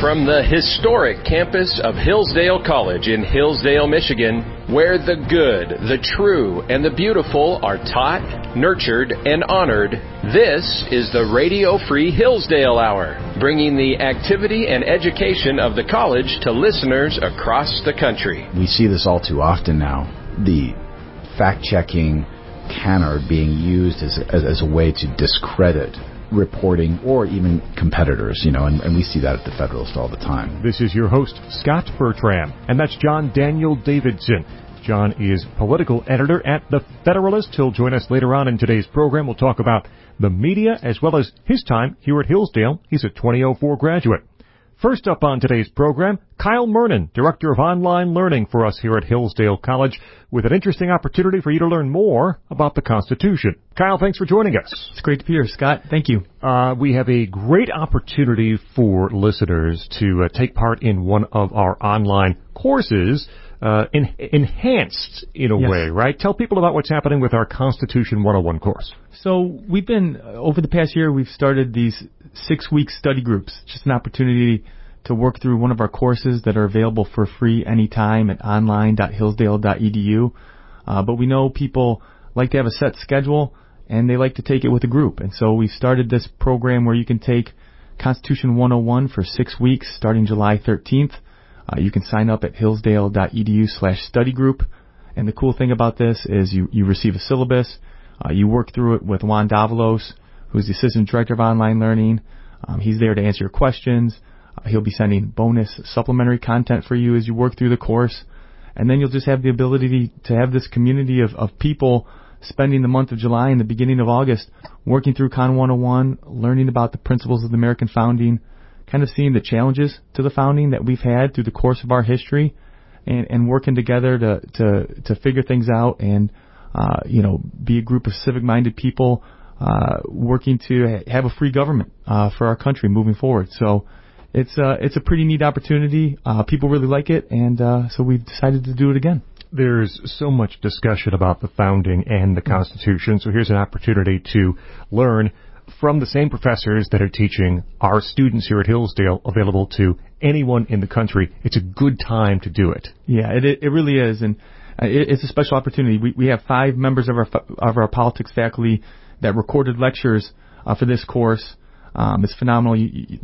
From the historic campus of Hillsdale College in Hillsdale, Michigan, where the good, the true, and the beautiful are taught, nurtured, and honored, this is the Radio Free Hillsdale Hour, bringing the activity and education of the college to listeners across the country. We see this all too often now, the fact-checking canard being used as a way to discredit reporting or even competitors, and we see that at the Federalist all the time. This is your host, Scott Bertram, and that's John Daniel Davidson. John is political editor at the Federalist. He'll join us later on in today's program. We'll talk about the media as well as his time here at Hillsdale. He's a 2004 graduate. First up on today's program, Kyle Mernon, Director of Online Learning for us here at Hillsdale College, with an interesting opportunity for you to learn more about the Constitution. Kyle, thanks for joining us. It's great to be here, Scott. Thank you. We have a great opportunity for listeners to take part in one of our online courses, enhanced in a way, right? Tell people about what's happening with our Constitution 101 course. So we've been, over the past year, we've started these 6-week study groups, just an opportunity to work through one of our courses that are available for free anytime at online.hillsdale.edu. But we know people like to have a set schedule, and they like to take it with a group. And so we started this program where you can take Constitution 101 for 6 weeks starting July 13th. You can sign up at hillsdale.edu/study group. And the cool thing about this is you receive a syllabus. You work through it with Juan Davalos, who's the Assistant Director of Online Learning. He's there to answer your questions. He'll be sending bonus supplementary content for you as you work through the course. And then you'll just have the ability to have this community of people spending the month of July and the beginning of August working through Con 101, learning about the principles of the American founding, kind of seeing the challenges to the founding that we've had through the course of our history, and working together to figure things out and be a group of civic-minded people working to have a free government for our country moving forward. So it's a pretty neat opportunity. People really like it, and so we've decided to do it again. There's so much discussion about the founding and the Constitution, so here's an opportunity to learn from the same professors that are teaching our students here at Hillsdale, available to anyone in the country. It's a good time to do it. Yeah, it really is, and it's a special opportunity. We have 5 members of our politics faculty that recorded lectures for this course. It's phenomenal.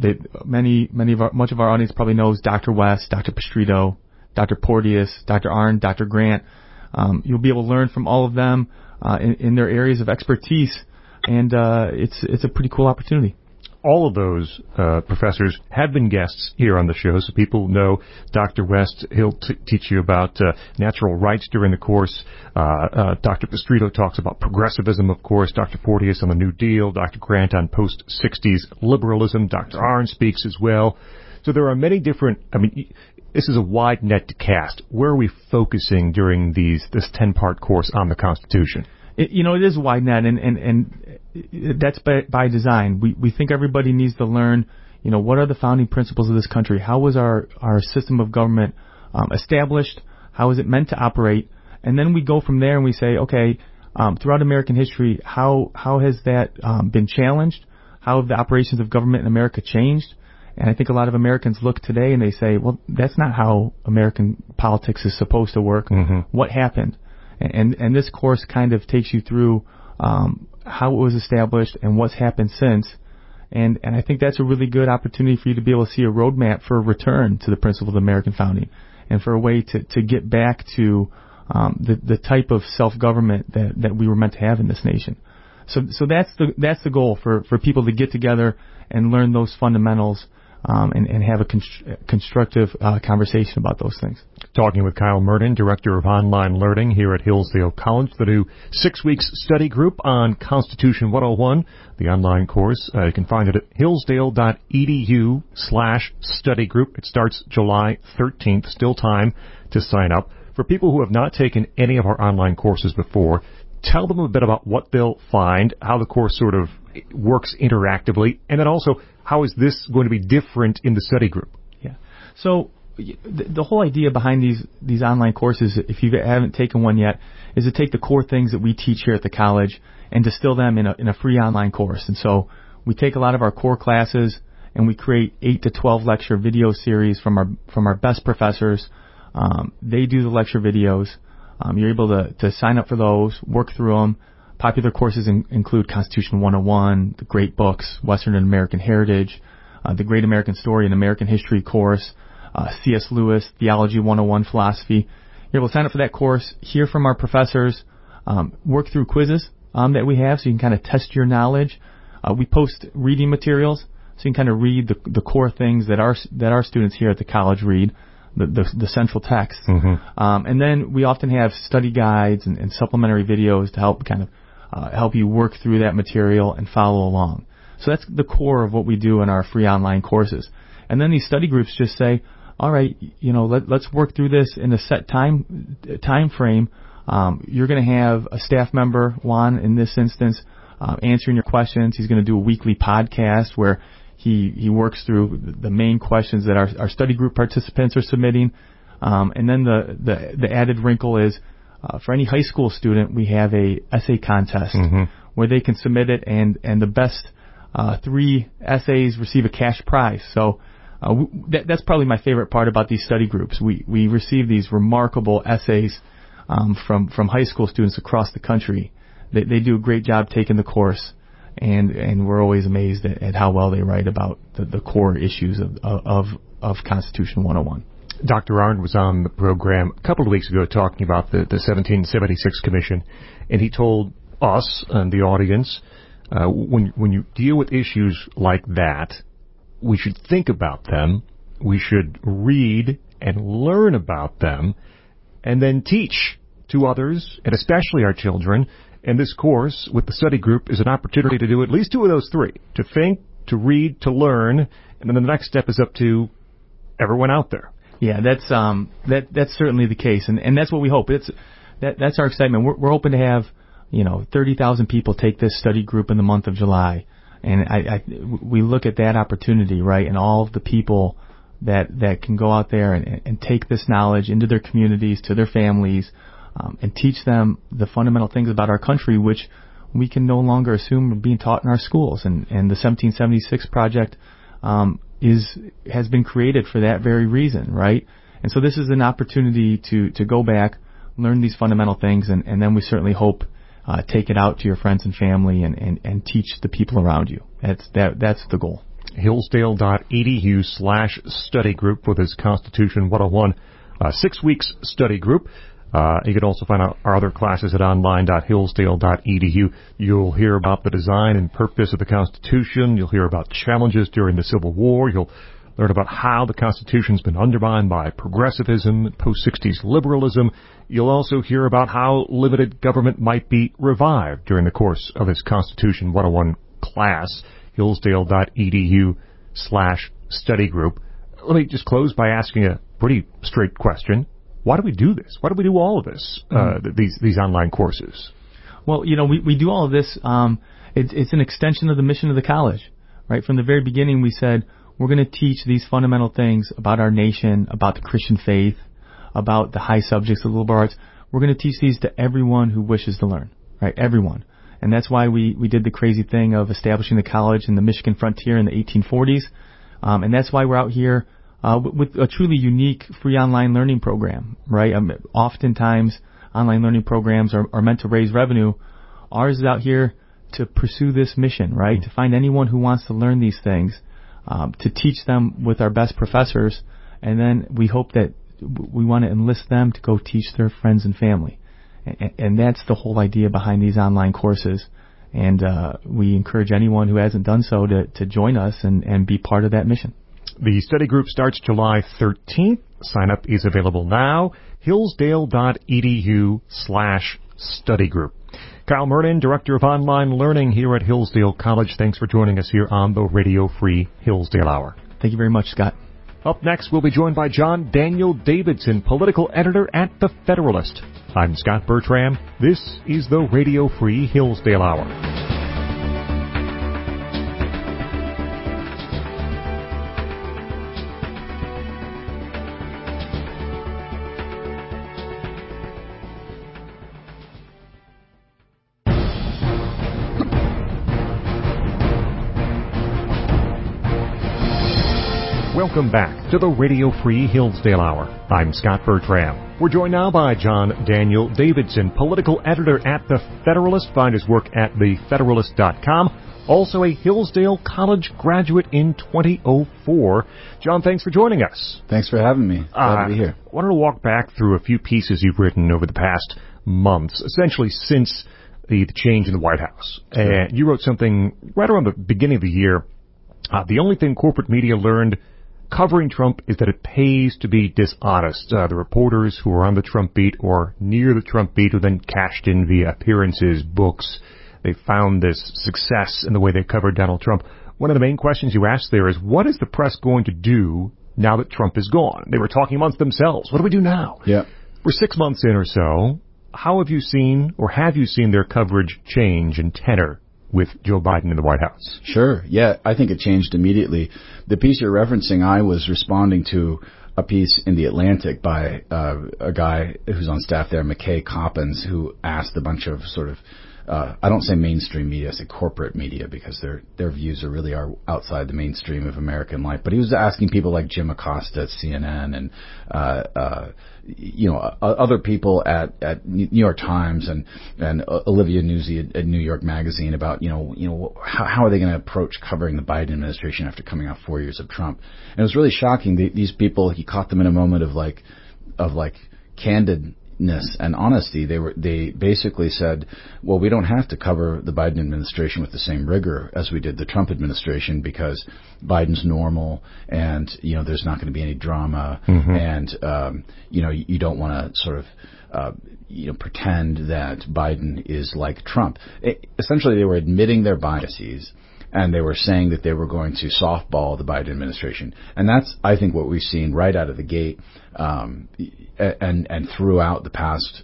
Much of our audience probably knows Dr. West, Dr. Pastrito, Dr. Porteous, Dr. Arnn, Dr. Grant. You'll be able to learn from all of them in their areas of expertise, and it's a pretty cool opportunity. All of those professors have been guests here on the show, so people know Dr. West. He'll teach you about natural rights during the course. Dr. Pastrito talks about progressivism, of course. Dr. Porteous on the New Deal. Dr. Grant on post-60s liberalism. Dr. Arnn speaks as well. So there are many different, this is a wide net to cast. Where are we focusing during this 10-part course on the Constitution? It is a wide net, and that's by design. We think everybody needs to learn, what are the founding principles of this country? How was our system of government established? How is it meant to operate? And then we go from there and we say, okay, throughout American history, how has that been challenged? How have the operations of government in America changed? And I think a lot of Americans look today and they say, well, that's not how American politics is supposed to work. Mm-hmm. What happened? And this course kind of takes you through how it was established and what's happened since. And I think that's a really good opportunity for you to be able to see a roadmap for a return to the principle of the American founding and for a way to get back to the type of self-government that we were meant to have in this nation. So that's the goal for people to get together and learn those fundamentals and have a constructive conversation about those things. Talking with Kyle Mernon, Director of Online Learning here at Hillsdale College, the new 6-week study group on Constitution 101, the online course. You can find it at hillsdale.edu/study group. It starts July 13th, still time to sign up. For people who have not taken any of our online courses before, tell them a bit about what they'll find, how the course sort of works interactively, and then also how is this going to be different in the study group? Yeah. So the whole idea behind these online courses, if you haven't taken one yet, is to take the core things that we teach here at the college and distill them in a free online course. And so we take a lot of our core classes and we create 8 to 12 lecture video series from our best professors. They do the lecture videos. You're able to sign up for those, work through them. Popular courses include Constitution 101, the Great Books, Western and American Heritage, the Great American Story and American History course, C.S. Lewis, Theology 101, Philosophy. You're able to sign up for that course, hear from our professors, work through quizzes that we have so you can kind of test your knowledge. We post reading materials so you can kind of read the core things that our students here at the college read, the central text. And then we often have study guides and supplementary videos to help kind of help you work through that material and follow along. So that's the core of what we do in our free online courses. And then these study groups just say, all right, let's work through this in a set time frame. You're going to have a staff member, Juan, in this instance, answering your questions. He's going to do a weekly podcast where he works through the main questions that our study group participants are submitting. And then the added wrinkle is, for any high school student, we have a essay contest where they can submit it, and the best 3 essays receive a cash prize. So that's probably my favorite part about these study groups. We receive these remarkable essays from high school students across the country. They do a great job taking the course, and we're always amazed at how well they write about the core issues of Constitution 101. Dr. Arndt was on the program a couple of weeks ago talking about the 1776 Commission, and he told us and the audience, when you deal with issues like that, we should think about them, we should read and learn about them, and then teach to others, and especially our children. And this course with the study group is an opportunity to do at least 2 of those 3, to think, to read, to learn, and then the next step is up to everyone out there. Yeah, that's certainly the case, and that's what we hope. That's our excitement. We're hoping to have 30,000 people take this study group in the month of July, and we look at that opportunity, right, and all of the people that can go out there and take this knowledge into their communities, to their families, and teach them the fundamental things about our country, which we can no longer assume are being taught in our schools. And the 1776 Project has been created for that very reason, right? And so this is an opportunity to go back, learn these fundamental things, and then we certainly hope take it out to your friends and family and teach the people around you. That's the goal. Hillsdale.edu/study group for this Constitution 101 6 weeks study group. You can also find out our other classes at online.hillsdale.edu. You'll hear about the design and purpose of the Constitution. You'll hear about challenges during the Civil War. You'll learn about how the Constitution's been undermined by progressivism and post-60s liberalism. You'll also hear about how limited government might be revived during the course of this Constitution 101 class. Hillsdale.edu/study group. Let me just close by asking a pretty straight question. Why do we do this? Why do we do all of this, these online courses? Well, we do all of this. It's an extension of the mission of the college, right? From the very beginning, we said we're going to teach these fundamental things about our nation, about the Christian faith, about the high subjects of the liberal arts. We're going to teach these to everyone who wishes to learn, right? Everyone. And that's why we did the crazy thing of establishing the college in the Michigan frontier in the 1840s. And that's why we're out here with a truly unique free online learning program, right? Oftentimes, online learning programs are meant to raise revenue. Ours is out here to pursue this mission, right? To find anyone who wants to learn these things, to teach them with our best professors, and then we hope that we want to enlist them to go teach their friends and family. And that's the whole idea behind these online courses. And we encourage anyone who hasn't done so to join us and be part of that mission. The study group starts July 13th. Sign up is available now. Hillsdale.edu/study group. Kyle Mernon, Director of Online Learning here at Hillsdale College. Thanks for joining us here on the Radio Free Hillsdale Hour. Thank you very much, Scott. Up next, we'll be joined by John Daniel Davidson, political editor at The Federalist. I'm Scott Bertram. This is the Radio Free Hillsdale Hour. Welcome back to the Radio Free Hillsdale Hour. I'm Scott Bertram. We're joined now by John Daniel Davidson, political editor at The Federalist. Find his work at thefederalist.com. Also a Hillsdale College graduate in 2004. John, thanks for joining us. Thanks for having me. Glad to be here. I wanted to walk back through a few pieces you've written over the past months, essentially since the change in the White House. Sure. And you wrote something right around the beginning of the year. The only thing corporate media learned covering Trump is that it pays to be dishonest. The reporters who were on the Trump beat or near the Trump beat who then cashed in via appearances, books, they found this success in the way they covered Donald Trump. One of the main questions you asked there is, what is the press going to do now that Trump is gone? They were talking amongst themselves. What do we do now? Yeah. We're 6 months in or so. How have you seen their coverage change in tenor with Joe Biden in the White House? Sure. Yeah, I think it changed immediately. The piece you're referencing, I was responding to a piece in The Atlantic by a guy who's on staff there, McKay Coppins, who asked a bunch of sort of, I don't say mainstream media, I say corporate media, because their views are outside the mainstream of American life. But he was asking people like Jim Acosta at CNN and other people at New York Times and Olivia Nuzzi at New York Magazine about how are they going to approach covering the Biden administration after coming off 4 years of Trump. And it was really shocking. These people, he caught them in a moment of candidness and honesty. They basically said, well, we don't have to cover the Biden administration with the same rigor as we did the Trump administration because Biden's normal and there's not going to be any drama. Mm-hmm. And you don't want to sort of pretend that Biden is like Trump. Essentially, they were admitting their biases. And they were saying that they were going to softball the Biden administration. And that's, I think, what we've seen right out of the gate, and throughout the past,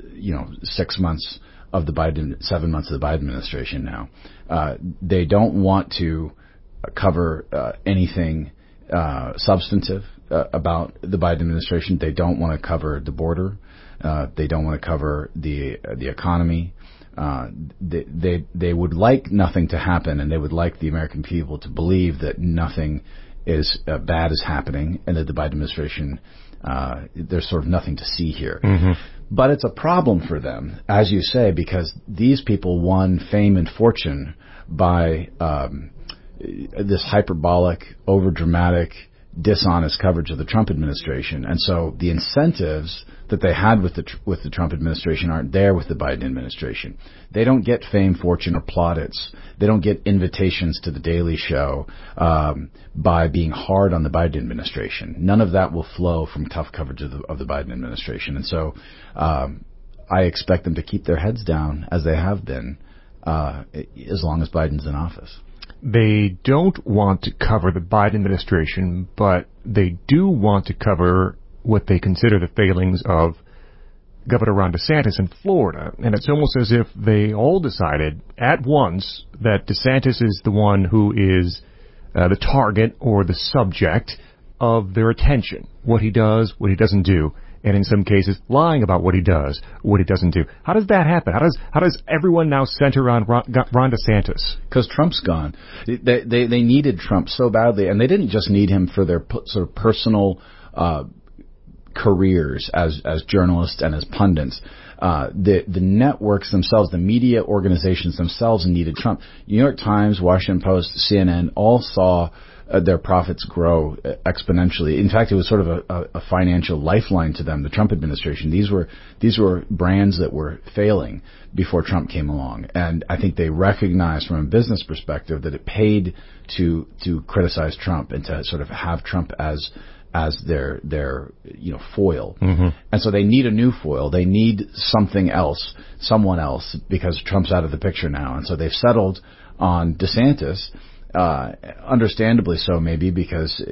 6 months of the Biden, 7 months of the Biden administration now. They don't want to cover anything substantive about the Biden administration. They don't want to cover the border. They don't want to cover the economy. They would like nothing to happen, and they would like the American people to believe that nothing is bad is happening, and that the Biden administration, there's sort of nothing to see here. Mm-hmm. But it's a problem for them, as you say, because these people won fame and fortune by this hyperbolic, overdramatic, dishonest coverage of the Trump administration, and so the incentives that they had with the Trump administration aren't there with the Biden administration. They don't get fame, fortune, or plaudits. They don't get invitations to the Daily Show by being hard on the Biden administration. None of that will flow from tough coverage of the Biden administration, and so I expect them to keep their heads down as they have been as long as Biden's in office. They don't want to cover the Biden administration, but they do want to cover what they consider the failings of Governor Ron DeSantis in Florida. And it's almost as if they all decided at once that DeSantis is the one who is the target or the subject of their attention. What he does, what he doesn't do. And in some cases, lying about what he does, what he doesn't do. How does that happen? How does everyone now center on Ron DeSantis? Because Trump's gone. They needed Trump so badly, and they didn't just need him for their sort of personal careers as journalists and as pundits. The networks themselves, the media organizations themselves needed Trump. New York Times, Washington Post, CNN all saw their profits grow exponentially. In fact, it was sort of a financial lifeline to them, the Trump administration. These were brands that were failing before Trump came along. And I think they recognized from a business perspective that it paid to criticize Trump and to sort of have Trump as their foil. Mm-hmm. And so they need a new foil. They need something else, someone else, because Trump's out of the picture now. And so they've settled on DeSantis. Understandably so, maybe because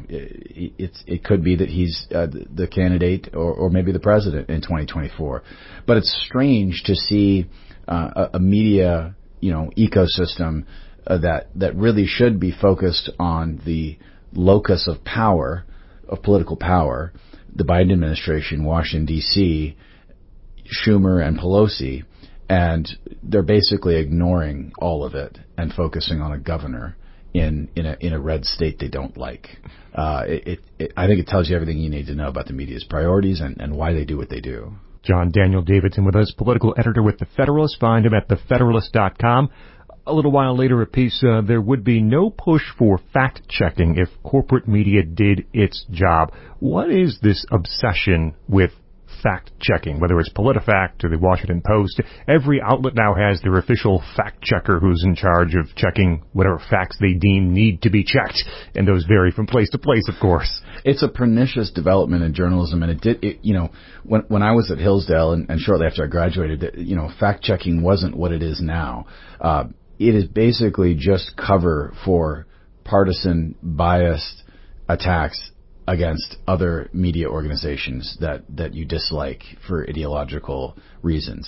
it could be that he's the candidate or maybe the president in 2024. But it's strange to see a media ecosystem that really should be focused on the locus of power, of political power, the Biden administration, Washington D.C., Schumer and Pelosi. And they're basically ignoring all of it and focusing on a governor in a red state they don't like. I think it tells you everything you need to know about the media's priorities and why they do what they do. John Daniel Davidson with us, political editor with The Federalist. Find him at thefederalist.com. A little while later, a piece, there would be no push for fact-checking if corporate media did its job. What is this obsession with fact-checking, whether it's PolitiFact or the Washington Post? Every outlet now has their official fact-checker who's in charge of checking whatever facts they deem need to be checked, and those vary from place to place, of course. It's a pernicious development in journalism, and when I was at Hillsdale and shortly after I graduated, fact-checking wasn't what it is now. It is basically just cover for partisan, biased attacks against other media organizations that you dislike for ideological reasons.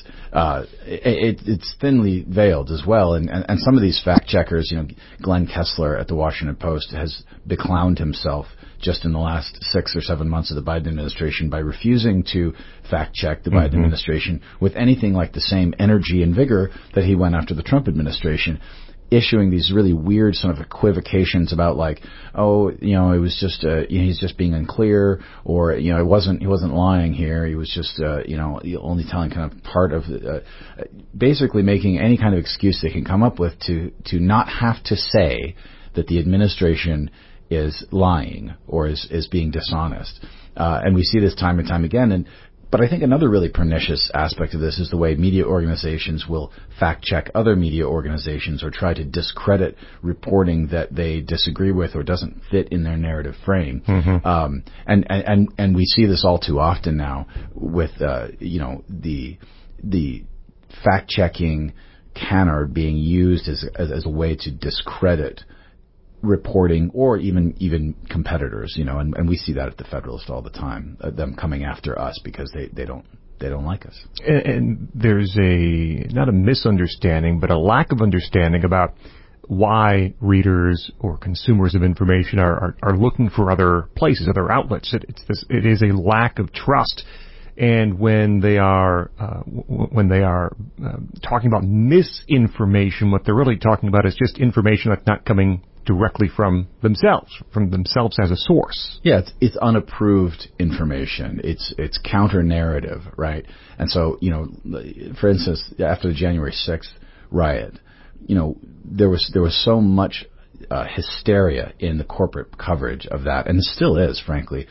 It's thinly veiled as well, and some of these fact checkers, Glenn Kessler at the Washington Post has beclowned himself just in the last 6 or 7 months of the Biden administration by refusing to fact check the Biden administration with anything like the same energy and vigor that he went after the Trump administration, issuing these really weird sort of equivocations about it was just he's just being unclear, or he wasn't lying here, he was just only telling kind of part of basically making any kind of excuse they can come up with to not have to say that the administration is lying or is being dishonest, and we see this time and time again. But I think another really pernicious aspect of this is the way media organizations will fact-check other media organizations or try to discredit reporting that they disagree with or doesn't fit in their narrative frame. And we see this all too often now with the fact-checking canard being used as a way to discredit reporting or even competitors, and we see that at the Federalist all the time, them coming after us because they don't like us. And there's not a misunderstanding, but a lack of understanding about why readers or consumers of information are looking for other places, other outlets. It is a lack of trust. And when they are talking about misinformation, what they're really talking about is just information that's not coming directly from themselves as a source. Yeah, it's unapproved information. It's counter narrative, right? And so, for instance, after the January 6th riot, there was so much hysteria in the corporate coverage of that, and it still is, frankly.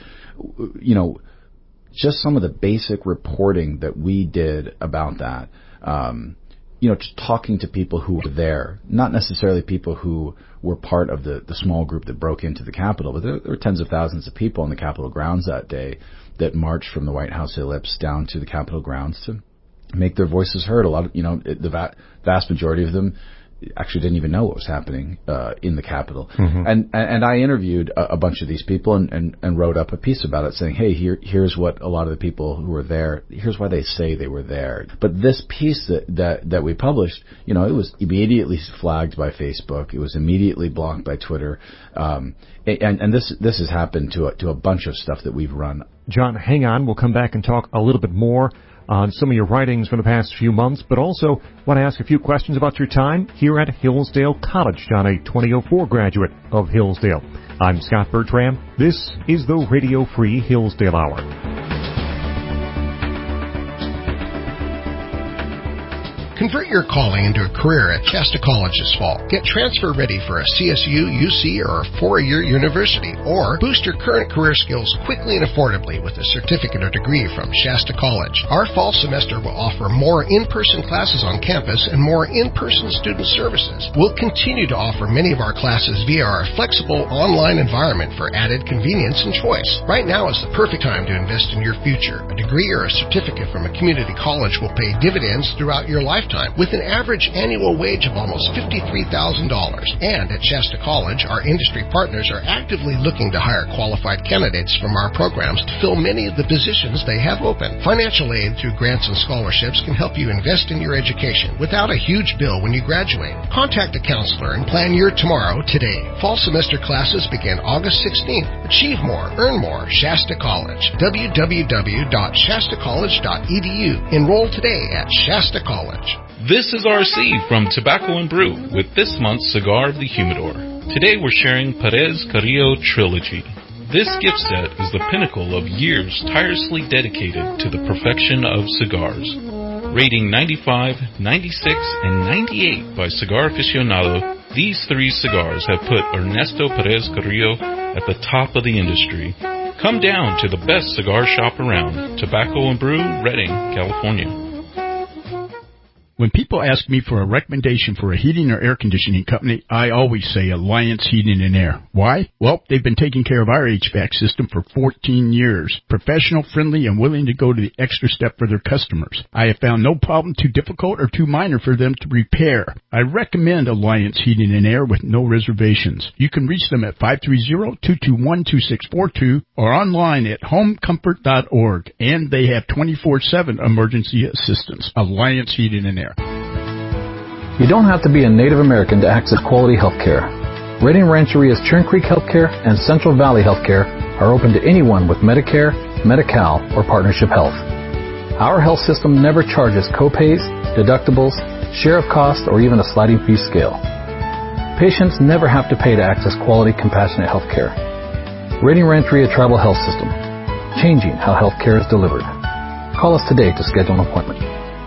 Just some of the basic reporting that we did about that, just talking to people who were there, not necessarily people who were part of the small group that broke into the Capitol, but there were tens of thousands of people on the Capitol grounds that day that marched from the White House ellipse down to the Capitol grounds to make their voices heard. A lot of, the vast majority of them actually didn't even know what was happening in the Capitol. And I interviewed a bunch of these people and wrote up a piece about it saying, hey, here's what a lot of the people who were there, here's why they say they were there. But this piece that we published, it was immediately flagged by Facebook. It was immediately blocked by Twitter. And this has happened to a bunch of stuff that we've run. John, hang on. We'll come back and talk a little bit more on some of your writings from the past few months, but also want to ask a few questions about your time here at Hillsdale College. John, a 2004 graduate of Hillsdale. I'm Scott Bertram. This is the Radio Free Hillsdale Hour. Convert your calling into a career at Shasta College this fall. Get transfer ready for a CSU, UC, or a 4-year university, or boost your current career skills quickly and affordably with a certificate or degree from Shasta College. Our fall semester will offer more in-person classes on campus and more in-person student services. We'll continue to offer many of our classes via our flexible online environment for added convenience and choice. Right now is the perfect time to invest in your future. A degree or a certificate from a community college will pay dividends throughout your lifetime, with an average annual wage of almost $53,000. And at Shasta College, our industry partners are actively looking to hire qualified candidates from our programs to fill many of the positions they have open. Financial aid through grants and scholarships can help you invest in your education without a huge bill when you graduate. Contact a counselor and plan your tomorrow today. Fall semester classes begin August 16th. Achieve more, earn more. Shasta College. www.shastacollege.edu. Enroll today at Shasta College. This is RC from Tobacco and Brew with this month's Cigar of the Humidor. Today we're sharing Perez Carrillo Trilogy. This gift set is the pinnacle of years tirelessly dedicated to the perfection of cigars. Rating 95, 96, and 98 by Cigar Aficionado, these three cigars have put Ernesto Perez Carrillo at the top of the industry. Come down to the best cigar shop around, Tobacco and Brew, Redding, California. When people ask me for a recommendation for a heating or air conditioning company, I always say Alliance Heating and Air. Why? Well, they've been taking care of our HVAC system for 14 years. Professional, friendly, and willing to go to the extra step for their customers. I have found no problem too difficult or too minor for them to repair. I recommend Alliance Heating and Air with no reservations. You can reach them at 530-221-2642 or online at homecomfort.org. And they have 24/7 emergency assistance. Alliance Heating and Air. You don't have to be a Native American to access quality health care. Redding Rancheria's Churn Creek Healthcare and Central Valley Healthcare are open to anyone with Medicare, Medi-Cal, or Partnership Health. Our health system never charges copays, deductibles, share of cost, or even a sliding fee scale. Patients never have to pay to access quality, compassionate health care. Redding Rancheria Tribal Health System, changing how health care is delivered. Call us today to schedule an appointment.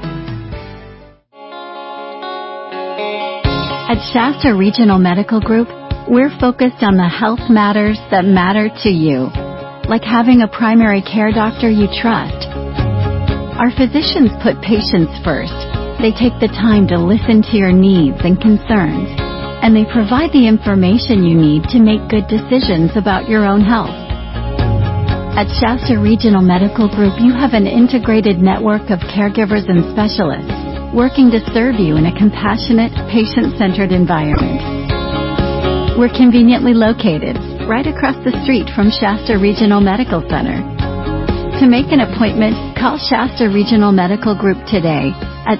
At Shasta Regional Medical Group, we're focused on the health matters that matter to you, like having a primary care doctor you trust. Our physicians put patients first. They take the time to listen to your needs and concerns, and they provide the information you need to make good decisions about your own health. At Shasta Regional Medical Group, you have an integrated network of caregivers and specialists working to serve you in a compassionate, patient-centered environment. We're conveniently located right across the street from Shasta Regional Medical Center. To make an appointment, call Shasta Regional Medical Group today at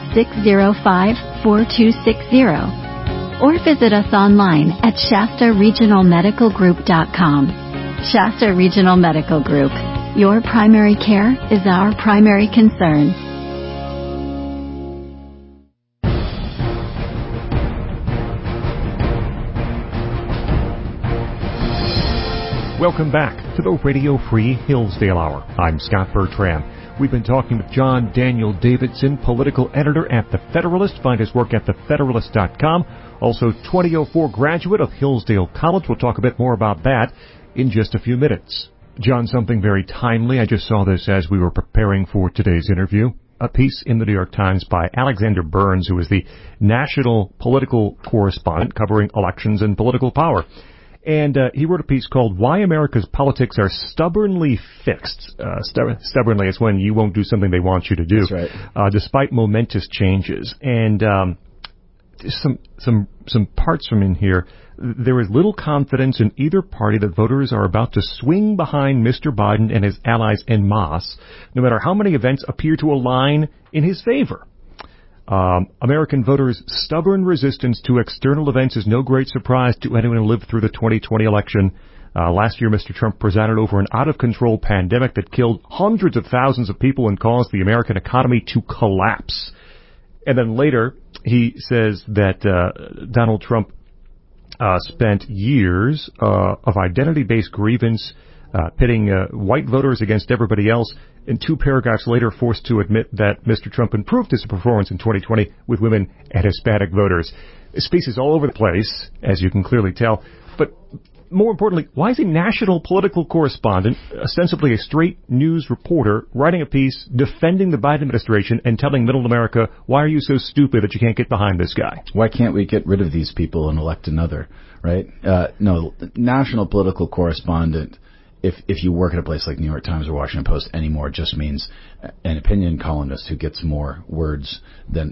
605-4260 or visit us online at shastaregionalmedicalgroup.com. Shasta Regional Medical Group. Your primary care is our primary concern. Welcome back to the Radio Free Hillsdale Hour. I'm Scott Bertram. We've been talking with John Daniel Davidson, political editor at The Federalist. Find his work at thefederalist.com. Also, 2004 graduate of Hillsdale College. We'll talk a bit more about that in just a few minutes. John, something very timely. I just saw this as we were preparing for today's interview. A piece in the New York Times by Alexander Burns, who is the national political correspondent covering elections and political power. And he wrote a piece called Why America's Politics Are Stubbornly Fixed. Stubbornly is when you won't do something they want you to do. That's right. Despite momentous changes. And some parts from in here. There is little confidence in either party that voters are about to swing behind Mr. Biden and his allies en masse, no matter how many events appear to align in his favor. American voters' stubborn resistance to external events is no great surprise to anyone who lived through the 2020 election. Last year, Mr. Trump presided over an out-of-control pandemic that killed hundreds of thousands of people and caused the American economy to collapse. And then later, he says that Donald Trump spent years of identity-based grievance pitting white voters against everybody else, and 2 paragraphs later forced to admit that Mr. Trump improved his performance in 2020 with women and Hispanic voters. This piece is all over the place, as you can clearly tell. But more importantly, why is a national political correspondent, ostensibly a straight news reporter, writing a piece defending the Biden administration and telling middle America, why are you so stupid that you can't get behind this guy? Why can't we get rid of these people and elect another, right? No, national political correspondent, if you work at a place like New York Times or Washington Post anymore, just means an opinion columnist who gets more words than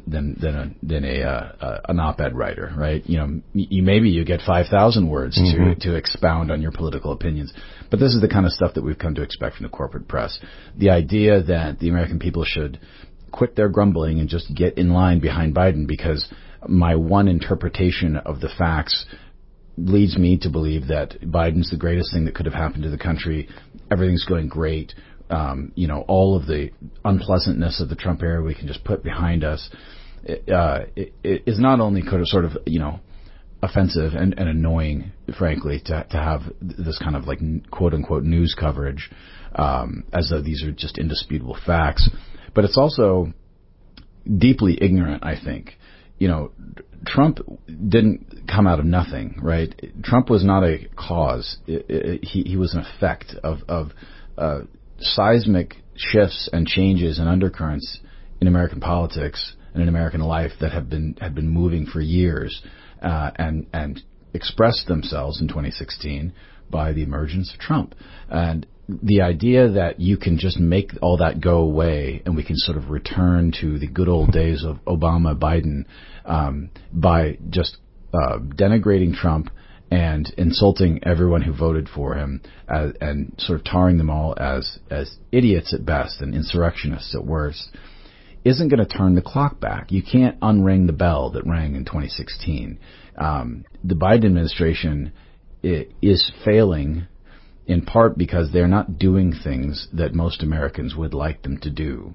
an op-ed writer, right? You know, maybe you get 5,000 words to expound on your political opinions, but this is the kind of stuff that we've come to expect from the corporate press. The idea that the American people should quit their grumbling and just get in line behind Biden because my one interpretation of the facts leads me to believe that Biden's the greatest thing that could have happened to the country. Everything's going great. All of the unpleasantness of the Trump era we can just put behind us. It is not only sort of offensive and annoying, frankly, to have this kind of like quote unquote news coverage, as though these are just indisputable facts. But it's also deeply ignorant, I think. Trump didn't come out of nothing, right? Trump was not a cause. He was an effect of seismic shifts and changes and undercurrents in American politics and in American life that had been moving for years, and expressed themselves in 2016 by the emergence of Trump. And the idea that you can just make all that go away and we can sort of return to the good old days of Obama, Biden, by just denigrating Trump and insulting everyone who voted for him, and sort of tarring them all as idiots at best and insurrectionists at worst, isn't going to turn the clock back. You can't unring the bell that rang in 2016. The Biden administration is failing in part because they're not doing things that most Americans would like them to do.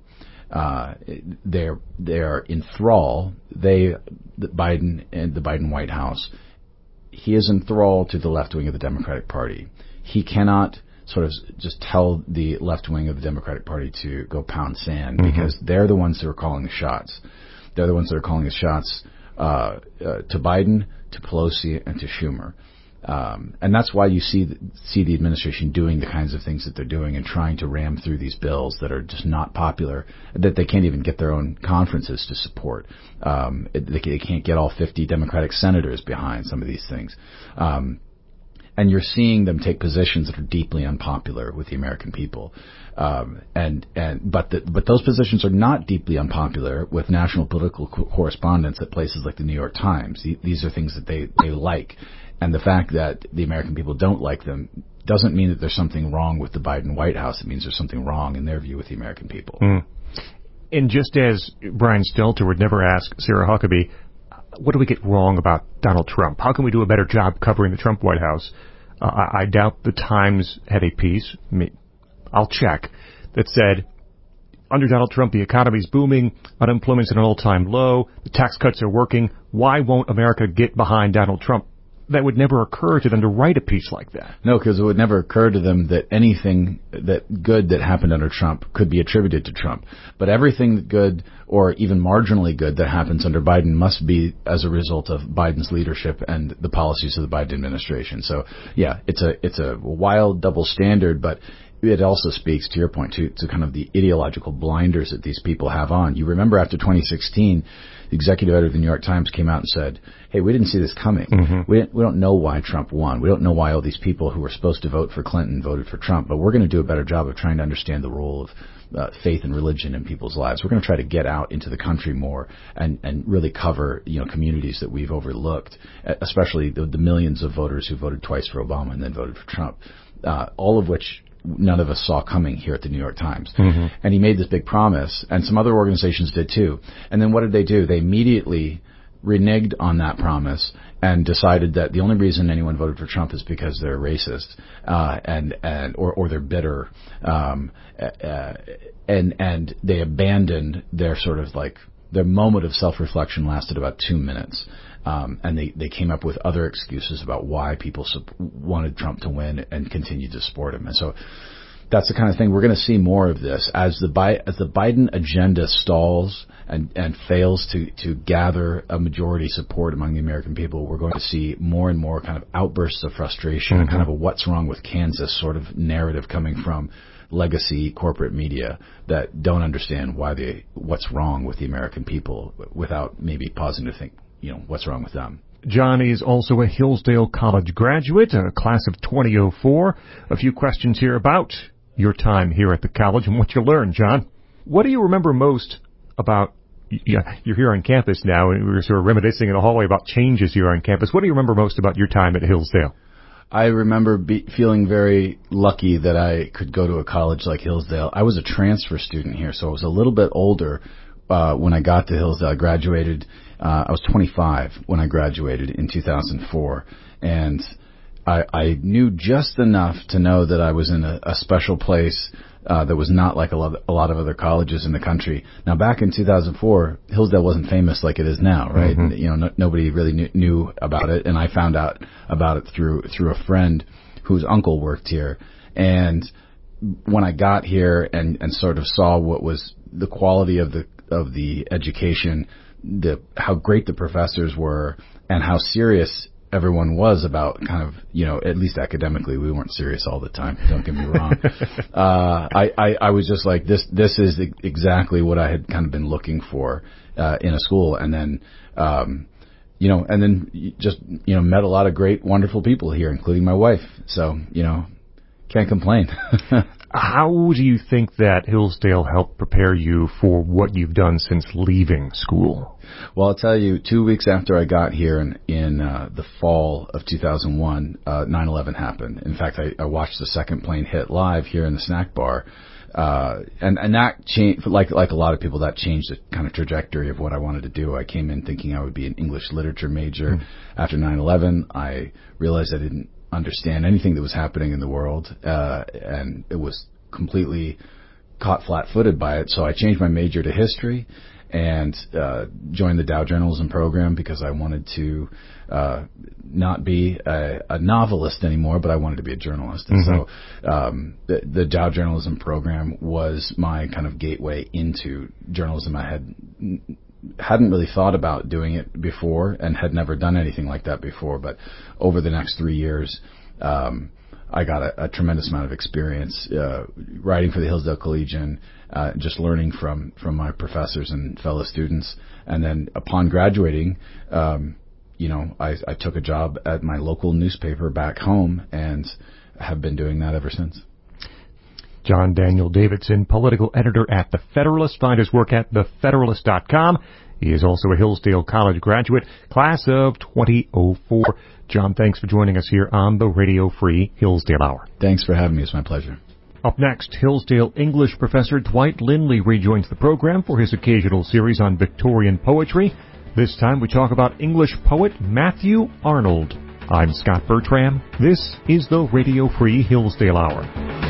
They're in thrall. Biden and the Biden White House, he is in thrall to the left wing of the Democratic Party. He cannot sort of just tell the left wing of the Democratic Party to go pound sand, because they're the ones that are calling the shots. They're the ones that are calling the shots to Biden, to Pelosi, and to Schumer. And that's why you see the administration doing the kinds of things that they're doing and trying to ram through these bills that are just not popular, that they can't even get their own conferences to support. They can't get all 50 Democratic senators behind some of these things. And you're seeing them take positions that are deeply unpopular with the American people. But those positions are not deeply unpopular with national political correspondents at places like the New York Times. These are things that they like. And the fact that the American people don't like them doesn't mean that there's something wrong with the Biden White House. It means there's something wrong in their view with the American people. And just as Brian Stelter would never ask Sarah Huckabee, what do we get wrong about Donald Trump? How can we do a better job covering the Trump White House? I doubt the Times had a piece, I'll check, that said, under Donald Trump, the economy's booming, unemployment's at an all-time low, the tax cuts are working. Why won't America get behind Donald Trump? That would never occur to them to write a piece like that. No, because it would never occur to them that anything that good that happened under Trump could be attributed to Trump. But everything good, or even marginally good, that happens under Biden must be as a result of Biden's leadership and the policies of the Biden administration. So, yeah, it's a wild double standard, but it also speaks, to your point, to kind of the ideological blinders that these people have on. You remember after 2016, the executive editor of the New York Times came out and said, hey, we didn't see this coming. We don't know why Trump won. We don't know why all these people who were supposed to vote for Clinton voted for Trump, but we're going to do a better job of trying to understand the role of faith and religion in people's lives. We're going to try to get out into the country more and really cover, communities that we've overlooked, especially the millions of voters who voted twice for Obama and then voted for Trump, all of which none of us saw coming here at the New York Times. And he made this big promise, and some other organizations did too. And then what did they do? They immediately reneged on that promise and decided that the only reason anyone voted for Trump is because they're racist, or they're bitter, and they abandoned their sort of like their moment of self-reflection lasted about 2 minutes. And they came up with other excuses about why people wanted Trump to win and continued to support him. And so that's the kind of thing we're going to see more of this as the Biden agenda stalls and fails to gather a majority support among the American people. We're going to see more and more kind of outbursts of frustration, kind of a "what's wrong with Kansas" sort of narrative coming from legacy corporate media that don't understand what's wrong with the American people without maybe pausing to think, what's wrong with them. John is also a Hillsdale College graduate, a class of 2004. A few questions here about your time here at the college and what you learned, John. What do you remember most about, you're here on campus now, and we were sort of reminiscing in the hallway about changes here on campus. What do you remember most about your time at Hillsdale? I remember feeling very lucky that I could go to a college like Hillsdale. I was a transfer student here, so I was a little bit older when I got to Hillsdale. I graduated. I was 25 when I graduated in 2004, and I knew just enough to know that I was in a special place that was not like a lot of other colleges in the country. Now, back in 2004, Hillsdale wasn't famous like it is now, right? Mm-hmm. Nobody really knew about it, and I found out about it through a friend whose uncle worked here. And when I got here and sort of saw what was the quality of the education, how great the professors were, and how serious everyone was about kind of, at least academically, we weren't serious all the time. Don't get me wrong. I was just like, this is exactly what I had kind of been looking for, in a school. And then, met a lot of great, wonderful people here, including my wife. So, can't complain. How do you think that Hillsdale helped prepare you for what you've done since leaving school? Well, I'll tell you, 2 weeks after I got here in the fall of 2001, 9/11 happened. In fact, I watched the second plane hit live here in the snack bar. And that changed, like a lot of people, that changed the kind of trajectory of what I wanted to do. I came in thinking I would be an English literature major. After 9/11, I realized I didn't understand anything that was happening in the world, and it was completely caught flat-footed by it. So I changed my major to history and joined the Dow Journalism program because I wanted to not be a novelist anymore, but I wanted to be a journalist. And so the Dow Journalism program was my kind of gateway into journalism. I hadn't really thought about doing it before and had never done anything like that before, but over the next 3 years, I got a tremendous amount of experience writing for the Hillsdale Collegian, just learning from my professors and fellow students. And then upon graduating, I took a job at my local newspaper back home and have been doing that ever since. John Daniel Davidson, political editor at The Federalist. Find his work at thefederalist.com. He is also a Hillsdale College graduate, class of 2004. John, thanks for joining us here on the Radio Free Hillsdale Hour. Thanks for having me. It's my pleasure. Up next, Hillsdale English professor Dwight Lindley rejoins the program for his occasional series on Victorian poetry. This time we talk about English poet Matthew Arnold. I'm Scott Bertram. This is the Radio Free Hillsdale Hour.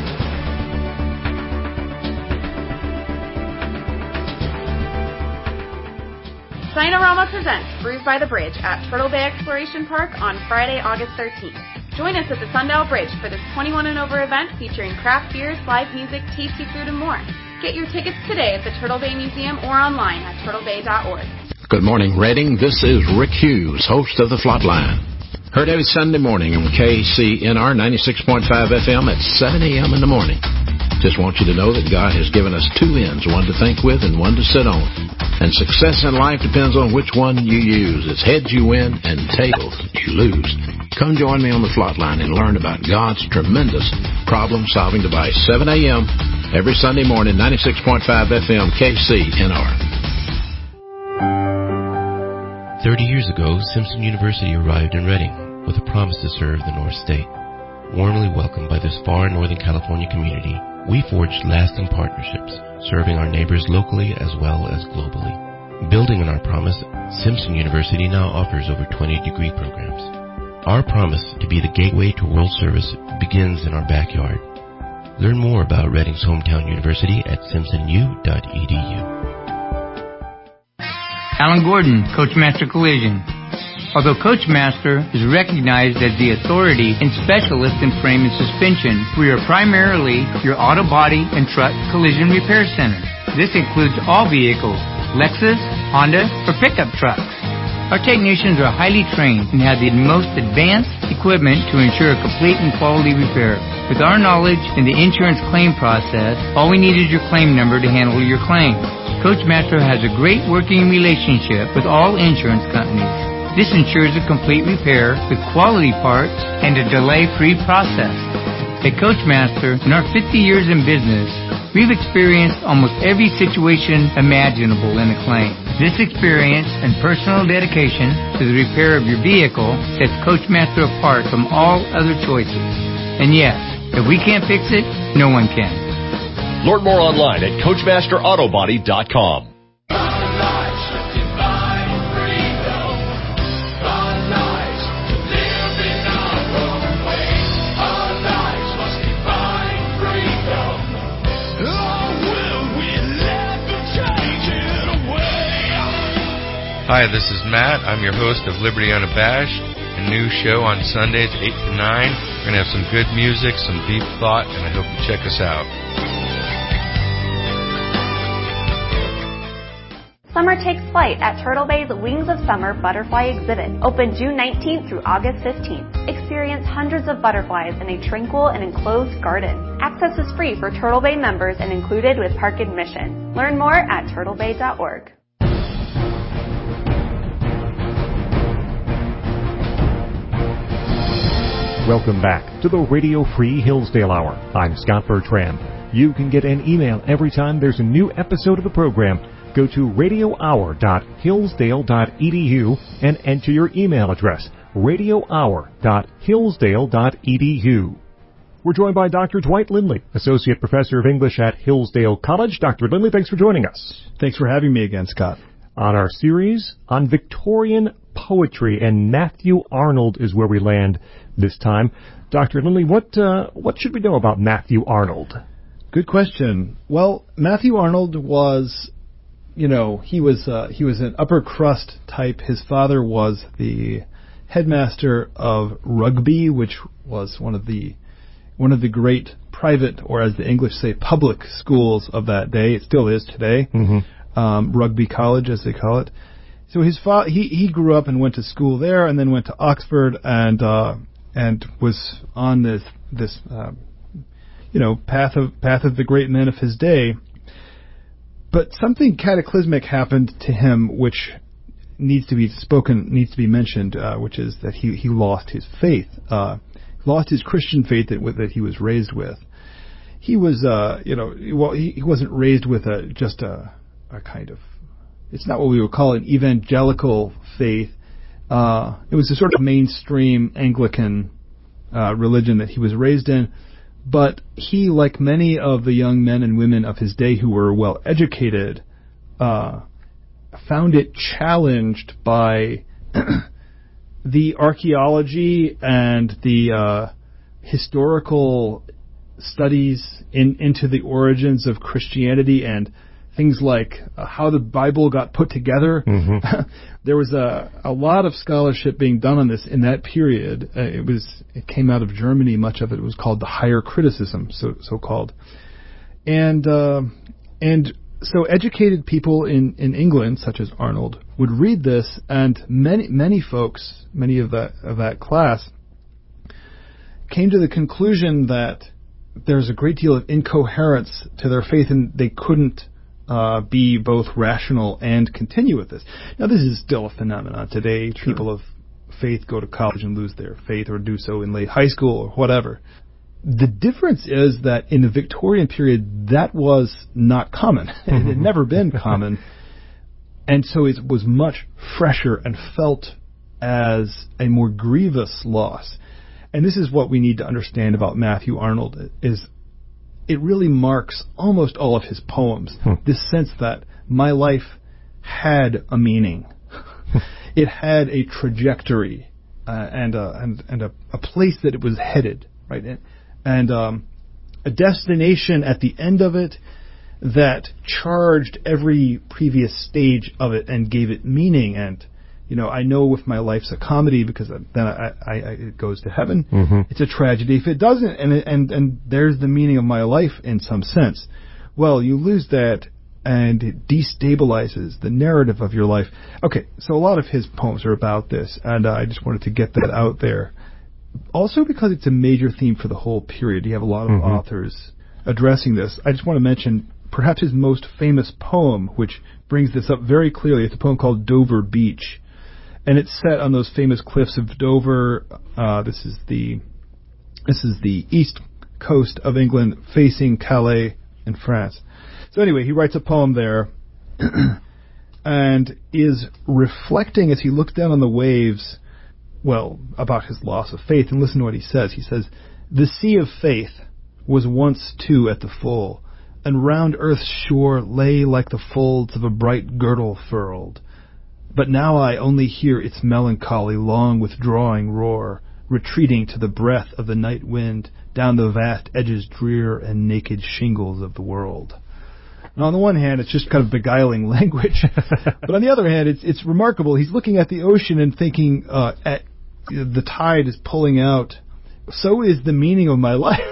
Sinorama presents Brews by the Bridge at Turtle Bay Exploration Park on Friday, August 13th. Join us at the Sundial Bridge for this 21 and over event featuring craft beers, live music, tasty food, and more. Get your tickets today at the Turtle Bay Museum or online at turtlebay.org. Good morning, Reading. This is Rick Hughes, host of The Flatline. Heard every Sunday morning on KCNR 96.5 FM at 7 a.m. in the morning. Just want you to know that God has given us two ends, one to think with and one to sit on. And success in life depends on which one you use. It's heads you win and tails you lose. Come join me on the Flatline and learn about God's tremendous problem-solving device. 7 a.m. every Sunday morning, 96.5 FM, KCNR. 30 years ago, Simpson University arrived in Reading with a promise to serve the North State. Warmly welcomed by this far Northern California community, we forged lasting partnerships, serving our neighbors locally as well as globally. Building on our promise, Simpson University now offers over 20 degree programs. Our promise to be the gateway to world service begins in our backyard. Learn more about Reading's hometown university at simpsonu.edu. Alan Gordon, Coachmaster Collision. Although Coachmaster is recognized as the authority and specialist in frame and suspension, we are primarily your auto body and truck collision repair center. This includes all vehicles, Lexus, Honda, or pickup trucks. Our technicians are highly trained and have the most advanced equipment to ensure a complete and quality repair. With our knowledge in the insurance claim process, all we need is your claim number to handle your claim. Coachmaster has a great working relationship with all insurance companies. This ensures a complete repair with quality parts and a delay-free process. At Coachmaster, in our 50 years in business, we've experienced almost every situation imaginable in a claim. This experience and personal dedication to the repair of your vehicle sets Coachmaster apart from all other choices. And yes, if we can't fix it, no one can. Learn more online at CoachmasterAutobody.com. Hi, this is Matt. I'm your host of Liberty Unabashed, a new show on Sundays, 8 to 9. We're going to have some good music, some deep thought, and I hope you check us out. Summer takes flight at Turtle Bay's Wings of Summer Butterfly Exhibit, open June 19th through August 15th. Experience hundreds of butterflies in a tranquil and enclosed garden. Access is free for Turtle Bay members and included with park admission. Learn more at turtlebay.org. Welcome back to the Radio Free Hillsdale Hour. I'm Scott Bertram. You can get an email every time there's a new episode of the program. Go to radiohour.hillsdale.edu and enter your email address, radiohour.hillsdale.edu. We're joined by Dr. Dwight Lindley, Associate Professor of English at Hillsdale College. Dr. Lindley, thanks for joining us. Thanks for having me again, Scott. On our series on Victorian poetry, and Matthew Arnold is where we land this time. Dr. Lindley, what should we know about Matthew Arnold? Good question. Well, Matthew Arnold was, he was an upper crust type. His father was the headmaster of Rugby, which was one of the great private, or as the English say, public schools of that day. It still is today. Rugby College, as they call it. So his he grew up and went to school there, and then went to Oxford, and was on this path of the great men of his day. But something cataclysmic happened to him, which needs to be mentioned, which is that he lost his faith, lost his Christian faith that he was raised with. He was, he wasn't raised with just a kind of, it's not what we would call an evangelical faith. It was a sort of mainstream Anglican religion that he was raised in. But he, like many of the young men and women of his day who were well educated, found it challenged by the archaeology and the historical studies into the origins of Christianity and things like how the Bible got put together. There was a lot of scholarship being done on this in that period. It came out of Germany. Much of it was called the Higher Criticism, so called. And so educated people in England, such as Arnold, would read this, and many folks, many of that class, came to the conclusion that there's a great deal of incoherence to their faith, and they couldn't be both rational and continue with this. Now, this is still a phenomenon today. Sure. People of faith go to college and lose their faith, or do so in late high school or whatever. The difference is that in the Victorian period, that was not common. It had never been common. And so it was much fresher and felt as a more grievous loss. And this is what we need to understand about Matthew Arnold, is it really marks almost all of his poems, this sense that my life had a meaning. It had a trajectory and a place that it was headed, right? And a destination at the end of it that charged every previous stage of it and gave it meaning. And I know if my life's a comedy, because then it goes to heaven. It's a tragedy if it doesn't, and there's the meaning of my life in some sense. Well, you lose that, and it destabilizes the narrative of your life. Okay, so a lot of his poems are about this, and I just wanted to get that out there. Also because it's a major theme for the whole period. You have a lot of authors addressing this. I just want to mention perhaps his most famous poem, which brings this up very clearly. It's a poem called Dover Beach. And it's set on those famous cliffs of Dover. This is the east coast of England, facing Calais in France. So anyway, he writes a poem there, and is reflecting as he looks down on the waves, about his loss of faith. And listen to what he says. He says, "The sea of faith was once too at the full, and round earth's shore lay like the folds of a bright girdle furled. But now I only hear its melancholy long withdrawing roar, retreating to the breath of the night wind down the vast edges drear and naked shingles of the world." And on the one hand, it's just kind of beguiling language. But on the other hand, it's remarkable. He's looking at the ocean and thinking, the tide is pulling out. So is the meaning of my life.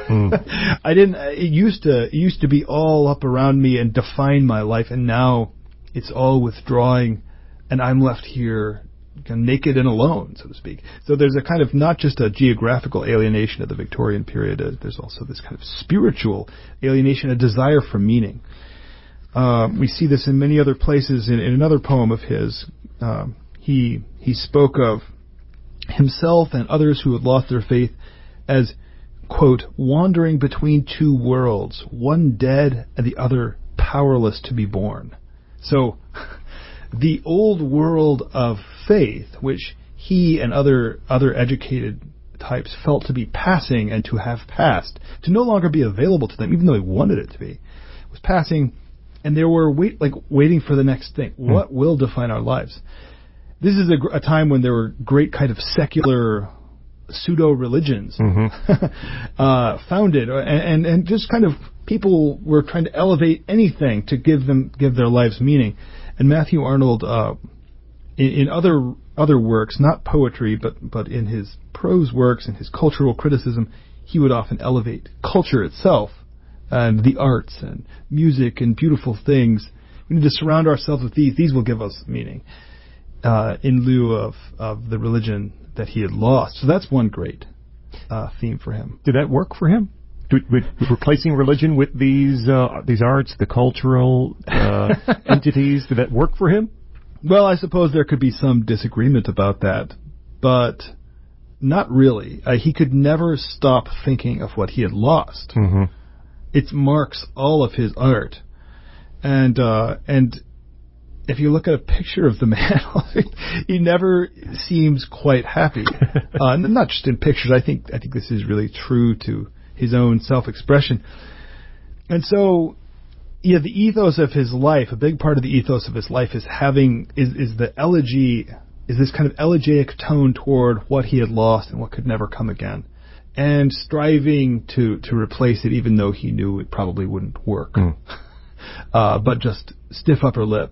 It used to be all up around me and define my life, and now it's all withdrawing, and I'm left here naked and alone, so to speak. So there's a kind of not just a geographical alienation of the Victorian period, there's also this kind of spiritual alienation, a desire for meaning. We see this in many other places. In another poem of his, he spoke of himself and others who had lost their faith as, quote, wandering between two worlds, one dead and the other powerless to be born. So the old world of faith, which he and other educated types felt to be passing and to have passed, to no longer be available to them, even though they wanted it to be, was passing, and they were waiting for the next thing. What will define our lives? This is a time when there were great kind of secular pseudo-religions founded, and just kind of people were trying to elevate anything to give their lives meaning. And Matthew Arnold, in other works, not poetry, but in his prose works and his cultural criticism, he would often elevate culture itself and the arts and music and beautiful things. We need to surround ourselves with these. These will give us meaning, in lieu of the religion that he had lost. So that's one great theme for him. Did that work for him? With replacing religion with these arts, the cultural entities, did that work for him? Well, I suppose there could be some disagreement about that, but not really. He could never stop thinking of what he had lost. It marks all of his art, and if you look at a picture of the man, he never seems quite happy. Not just in pictures. I think this is really true to his own self-expression. And so, the ethos of his life, a big part of the ethos of his life is the elegy, is this kind of elegiac tone toward what he had lost and what could never come again, and striving to replace it, even though he knew it probably wouldn't work. But just stiff upper lip,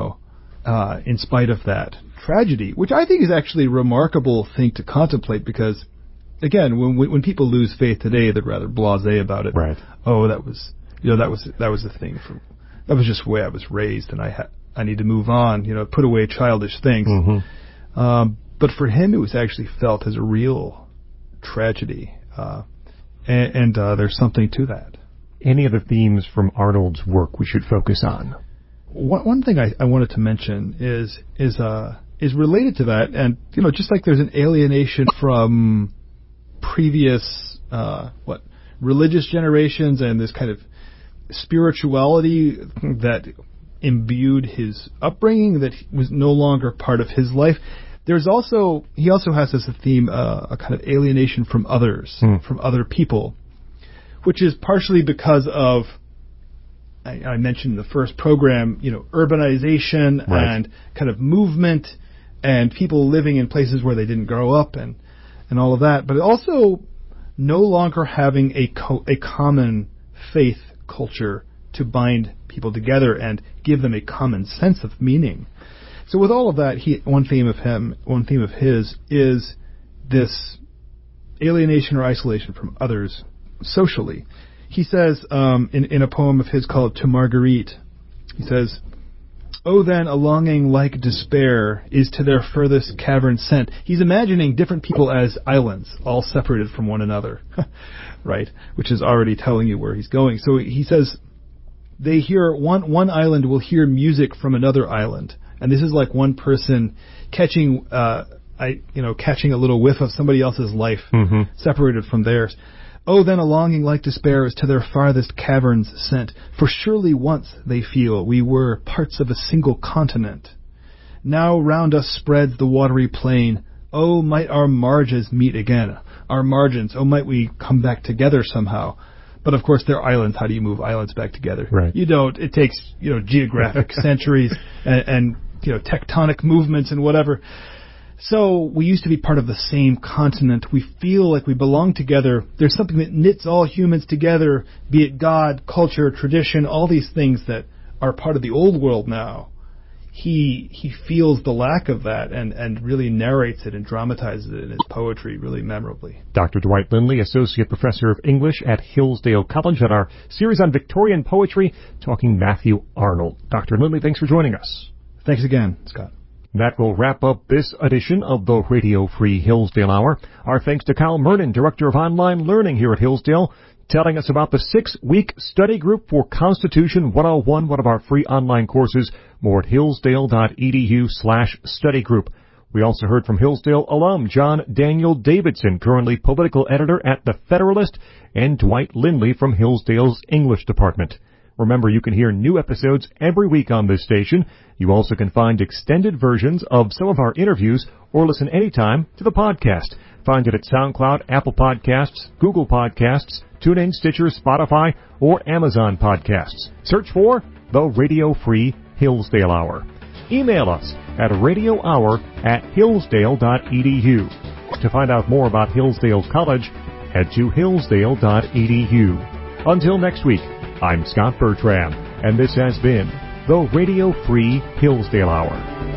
in spite of that tragedy, which I think is actually a remarkable thing to contemplate, because again, when people lose faith today, they're rather blasé about it. Right. Oh, that was the thing. That was just the way I was raised, and I need to move on. Put away childish things. But for him, it was actually felt as a real tragedy, and there's something to that. Any other themes from Arnold's work we should focus on? One thing I wanted to mention is related to that, and just like there's an alienation from previous religious generations and this kind of spirituality that imbued his upbringing that was no longer part of his life. He also has as a theme a kind of alienation from others, from other people, which is partially because of, I mentioned in the first program, urbanization and kind of movement and people living in places where they didn't grow up and all of that, but also no longer having a common faith culture to bind people together and give them a common sense of meaning. So with all of that, one theme of his is this alienation or isolation from others socially. He says in a poem of his called To Marguerite, he says, "Oh, then a longing like despair is to their furthest cavern sent." He's imagining different people as islands, all separated from one another, right? Which is already telling you where he's going. So he says, they hear one island will hear music from another island, and this is like one person catching a little whiff of somebody else's life, separated from theirs. "Oh, then a longing like despair is to their farthest caverns sent, for surely once, they feel, we were parts of a single continent. Now round us spreads the watery plain. Oh, might our marges meet again. Our margins, oh, might we come back together somehow." But of course, they're islands. How do you move islands back together? Right. You don't. It takes, geographic centuries and tectonic movements and whatever. So we used to be part of the same continent. We feel like we belong together. There's something that knits all humans together, be it God, culture, tradition, all these things that are part of the old world now. He feels the lack of that and really narrates it and dramatizes it in his poetry really memorably. Dr. Dwight Lindley, Associate Professor of English at Hillsdale College, on our series on Victorian poetry, talking Matthew Arnold. Dr. Lindley, thanks for joining us. Thanks again, Scott. That will wrap up this edition of the Radio Free Hillsdale Hour. Our thanks to Kyle Mernon, Director of Online Learning here at Hillsdale, telling us about the 6-week study group for Constitution 101, one of our free online courses. More at hillsdale.edu/study group. We also heard from Hillsdale alum John Daniel Davidson, currently political editor at The Federalist, and Dwight Lindley from Hillsdale's English department. Remember, you can hear new episodes every week on this station. You also can find extended versions of some of our interviews or listen anytime to the podcast. Find it at SoundCloud, Apple Podcasts, Google Podcasts, TuneIn, Stitcher, Spotify, or Amazon Podcasts. Search for the Radio Free Hillsdale Hour. Email us at radiohour@hillsdale.edu. To find out more about Hillsdale College, head to hillsdale.edu. Until next week, I'm Scott Bertram, and this has been the Radio Free Hillsdale Hour.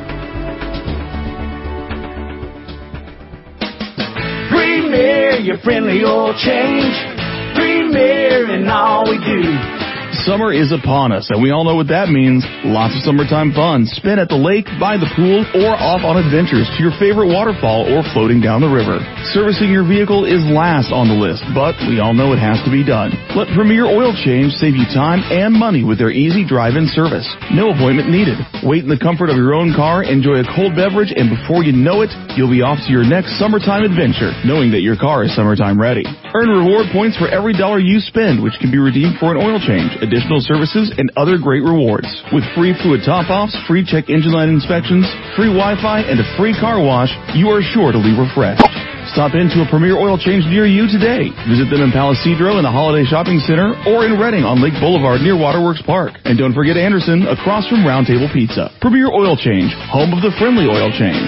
Premier, your friendly oil change. Premier in all we do. Summer is upon us, and we all know what that means. Lots of summertime fun. Spent at the lake, by the pool, or off on adventures to your favorite waterfall or floating down the river. Servicing your vehicle is last on the list, but we all know it has to be done. Let Premier Oil Change save you time and money with their easy drive-in service. No appointment needed. Wait in the comfort of your own car, enjoy a cold beverage, and before you know it, you'll be off to your next summertime adventure, knowing that your car is summertime ready. Earn reward points for every dollar you spend, which can be redeemed for an oil change, additional services, and other great rewards. With free fluid top-offs, free check engine light inspections, free Wi-Fi, and a free car wash, you are sure to leave refreshed. Stop into a Premier Oil Change near you today. Visit them in Palisadro in the Holiday Shopping Center or in Redding on Lake Boulevard near Waterworks Park. And don't forget Anderson across from Round Table Pizza. Premier Oil Change, home of the friendly oil change.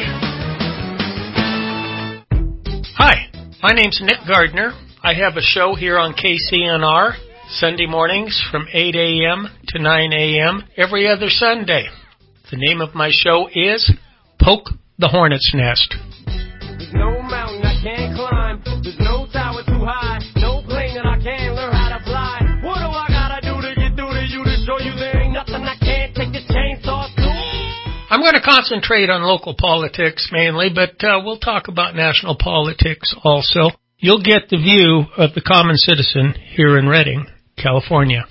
Hi, my name's Nick Gardner. I have a show here on KCNR, Sunday mornings from 8 a.m. to 9 a.m. every other Sunday. The name of my show is Poke the Hornet's Nest. There's no mountain I can't climb. There's no tower too high. No plane that I can't learn how to fly. What do I gotta do to get through to you to show you there ain't nothing I can't take the chainsaw to? I'm going to concentrate on local politics mainly, but we'll talk about national politics also. You'll get the view of the common citizen here in Redding, California.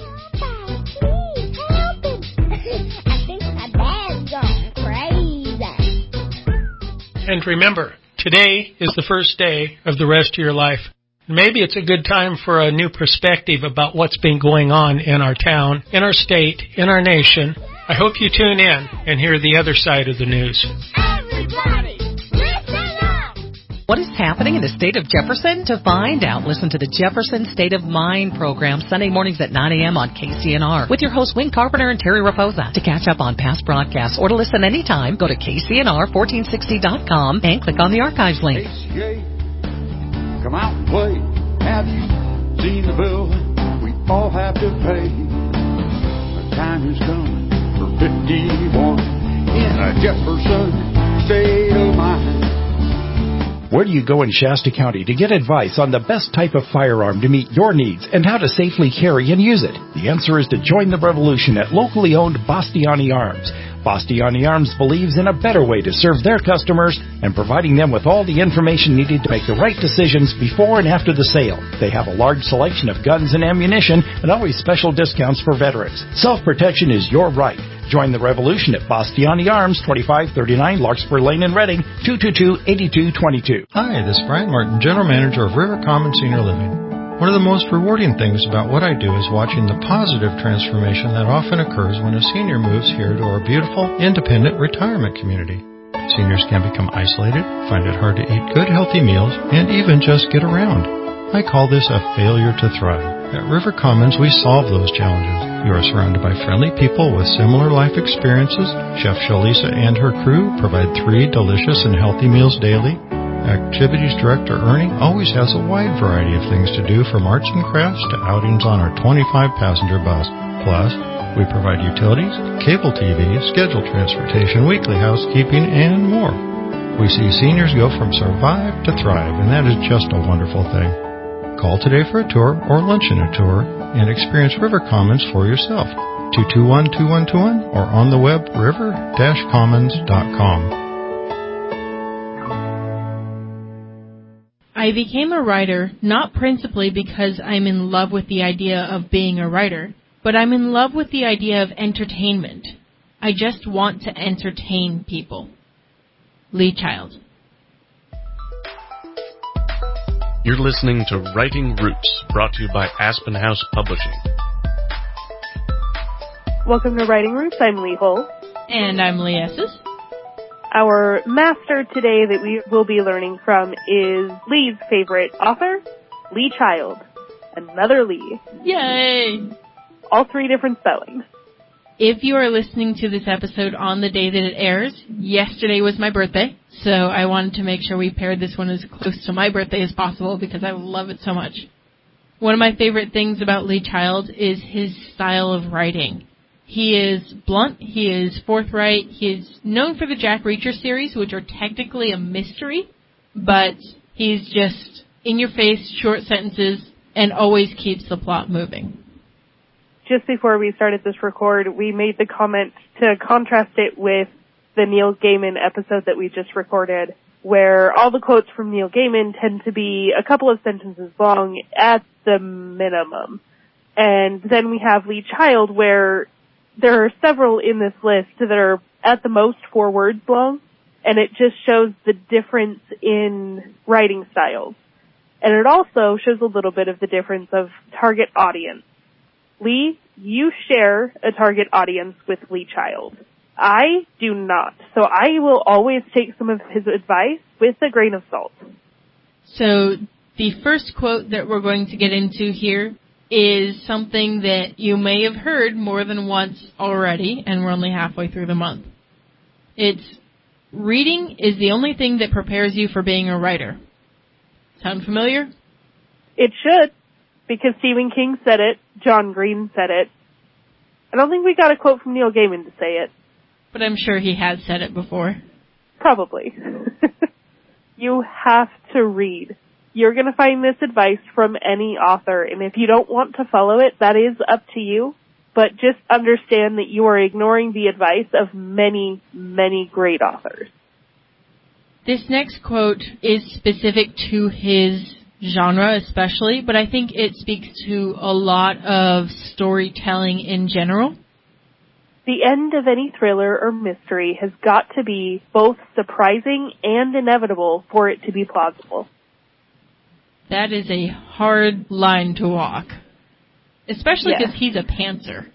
And remember, today is the first day of the rest of your life. Maybe it's a good time for a new perspective about what's been going on in our town, in our state, in our nation. I hope you tune in and hear the other side of the news. Everybody, listen up! What is happening in the state of Jefferson? To find out, listen to the Jefferson State of Mind program Sunday mornings at 9 a.m. on KCNR with your hosts Wayne Carpenter and Terry Raposa. To catch up on past broadcasts or to listen anytime, go to KCNR1460.com and click on the archives link. HCA, come out and play. Have you seen the bill we all have to pay? The time is coming for 51 in a Jefferson State of Mind. Where do you go in Shasta County to get advice on the best type of firearm to meet your needs and how to safely carry and use it? The answer is to join the revolution at locally owned Bastiani Arms. Bastiani Arms believes in a better way to serve their customers and providing them with all the information needed to make the right decisions before and after the sale. They have a large selection of guns and ammunition and always special discounts for veterans. Self-protection is your right. Join the revolution at Bastiani Arms, 2539 Larkspur Lane in Redding, 222-8222. Hi, this is Brian Martin, General Manager of River Common Senior Living. One of the most rewarding things about what I do is watching the positive transformation that often occurs when a senior moves here to our beautiful, independent retirement community. Seniors can become isolated, find it hard to eat good, healthy meals, and even just get around. I call this a failure to thrive. At River Commons, we solve those challenges. You are surrounded by friendly people with similar life experiences. Chef Shalisa and her crew provide 3 delicious and healthy meals daily. Activities Director Ernie always has a wide variety of things to do, from arts and crafts to outings on our 25-passenger bus. Plus, we provide utilities, cable TV, scheduled transportation, weekly housekeeping, and more. We see seniors go from survive to thrive, and that is just a wonderful thing. Call today for a tour or lunch in a tour and experience River Commons for yourself. 221-2121 or on the web river-commons.com. I became a writer not principally because I'm in love with the idea of being a writer, but I'm in love with the idea of entertainment. I just want to entertain people. Lee Child. You're listening to Writing Roots, brought to you by Aspen House Publishing. Welcome to Writing Roots. I'm Lee Hull. And I'm Lee Esses. Our master today that we will be learning from is Lee's favorite author, Lee Child. Another Lee. Yay! All 3 different spellings. If you are listening to this episode on the day that it airs, yesterday was my birthday, so I wanted to make sure we paired this one as close to my birthday as possible because I love it so much. One of my favorite things about Lee Child is his style of writing. He is blunt, he is forthright, he is known for the Jack Reacher series, which are technically a mystery, but he's just in-your-face, short sentences, and always keeps the plot moving. Just before we started this record, we made the comment to contrast it with the Neil Gaiman episode that we just recorded, where all the quotes from Neil Gaiman tend to be a couple of sentences long at the minimum. And then we have Lee Child, where there are several in this list that are at the most 4 words long, and it just shows the difference in writing styles. And it also shows a little bit of the difference of target audience. Lee, you share a target audience with Lee Child. I do not, so I will always take some of his advice with a grain of salt. So the first quote that we're going to get into here is something that you may have heard more than once already, and we're only halfway through the month. It's, reading is the only thing that prepares you for being a writer. Sound familiar? It should, because Stephen King said it, John Green said it. I don't think we got a quote from Neil Gaiman to say it. But I'm sure he has said it before. Probably. You have to read. You're going to find this advice from any author, and if you don't want to follow it, that is up to you. But just understand that you are ignoring the advice of many, many great authors. This next quote is specific to his genre especially, but I think it speaks to a lot of storytelling in general. The end of any thriller or mystery has got to be both surprising and inevitable for it to be plausible. That is a hard line to walk. Especially because he's a pantser.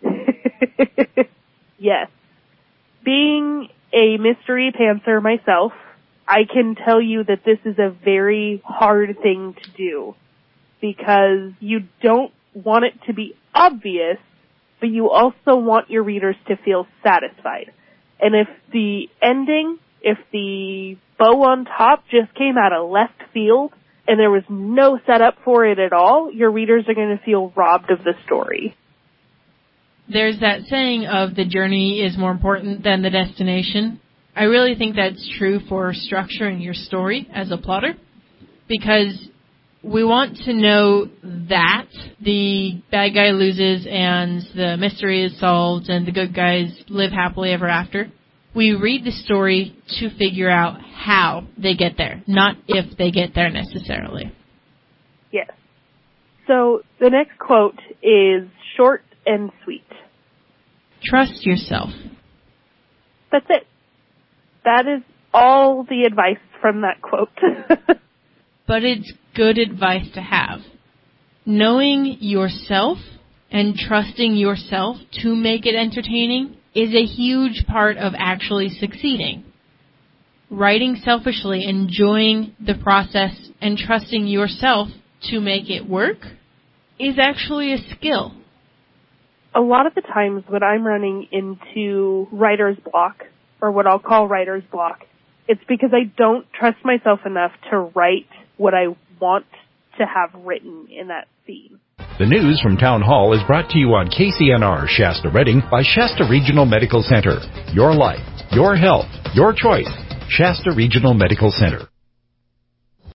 Yes. Being a mystery pantser myself, I can tell you that this is a very hard thing to do. Because you don't want it to be obvious, but you also want your readers to feel satisfied. And if the ending, if the bow on top just came out of left field, and there was no setup for it at all, your readers are going to feel robbed of the story. There's that saying of the journey is more important than the destination. I really think that's true for structuring your story as a plotter, because we want to know that the bad guy loses and the mystery is solved and the good guys live happily ever after. We read the story to figure out how they get there, not if they get there necessarily. Yes. So the next quote is short and sweet. Trust yourself. That's it. That is all the advice from that quote. But it's good advice to have. Knowing yourself and trusting yourself to make it entertaining is a huge part of actually succeeding. Writing selfishly, enjoying the process, and trusting yourself to make it work is actually a skill. A lot of the times when I'm running into writer's block, or what I'll call writer's block, it's because I don't trust myself enough to write what I want to have written in that scene. The news from Town Hall is brought to you on KCNR Shasta Redding by Shasta Regional Medical Center. Your life, your health, your choice. Shasta Regional Medical Center.